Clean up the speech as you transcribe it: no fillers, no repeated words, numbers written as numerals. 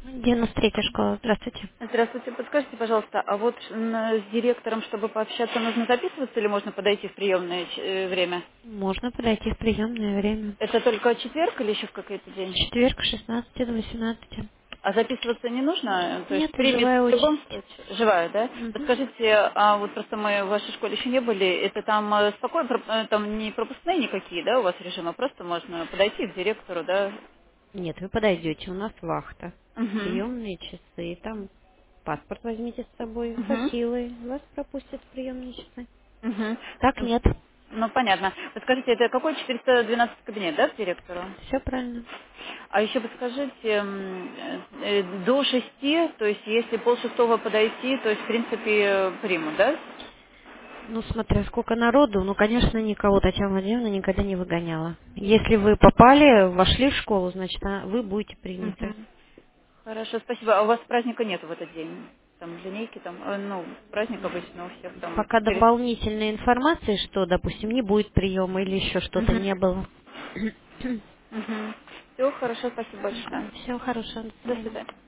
93-я школа. Здравствуйте. Здравствуйте, подскажите, пожалуйста, а вот с директором, чтобы пообщаться, нужно записываться или можно подойти в приемное время? Можно подойти в приемное время. Это только четверг или еще в какой-то день? Четверг с 16 до 18. А записываться не нужно? То есть Нет, примет живая в любом очередь. случае? Живая, да? Мгм. Подскажите, а вот просто мы в вашей школе еще не были, это там спокойно, там не пропускные никакие, да, у вас режимы, просто можно подойти к директору, да? Нет, вы подойдете, у нас вахта. Угу. Приемные часы, там паспорт возьмите с собой, Угу. фатилы, вас пропустят в приемные часы. Угу. Так нет, Ну, понятно. Подскажите, это какой 412 кабинет, да, к директору? все правильно. А еще подскажите, до 6, то есть если полшестого подойти, то есть в принципе примут, да? Ну, смотря сколько народу, ну, конечно, никого Татьяна Владимировна никогда не выгоняла. Если вы попали, вошли в школу, значит, вы будете приняты. Мгм. Хорошо, спасибо. А у вас праздника нет в этот день? Там линейки, там, ну, праздник обычно у всех там. Пока дополнительной информации, что, допустим, не будет приема или еще что-то Угу. не было. Угу. Все, хорошо, спасибо большое. Всего хорошего, до До свидания. свидания.